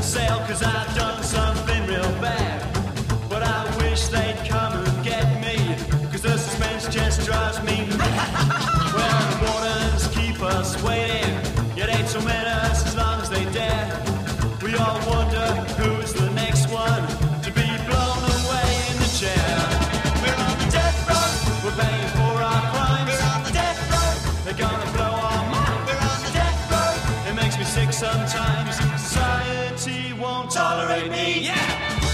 cell 'cause I've done something real bad. But I wish they'd come and get me, 'cause the suspense just drives me mad. Well, the wardens keep us waiting, yet they torment us as long as they dare. We all wonder who's the next one to be blown away in the chair. We're on the death row, we're paying for our crimes. We're on the death row, they're gonna blow our mind. We're on the death row, it makes me sick sometimes. Society won't tolerate me, yeah!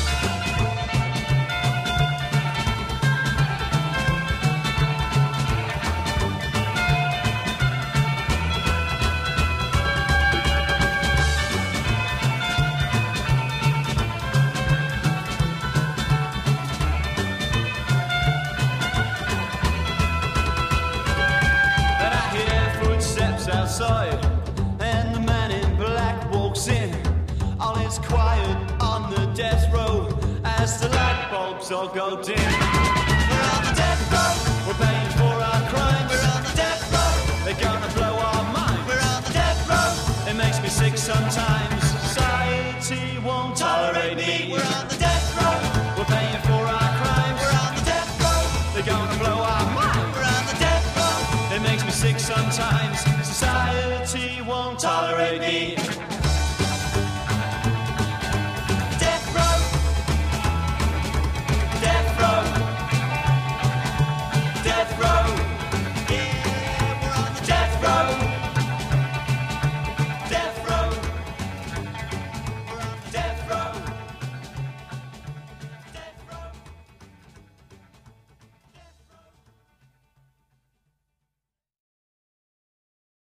Outside, and the man in black walks in. All is quiet on the death row as the light bulbs all go dim. We're on the death row, we're paying for our crimes. We're on the death row, they're gonna blow our minds. We're on the death row, it makes me sick sometimes. Society won't tolerate me. We're on the death row, we're paying for our crimes. We're on the death row, they're gonna blow our minds. We're on the death row, it makes me sick sometimes. Society won't tolerate me.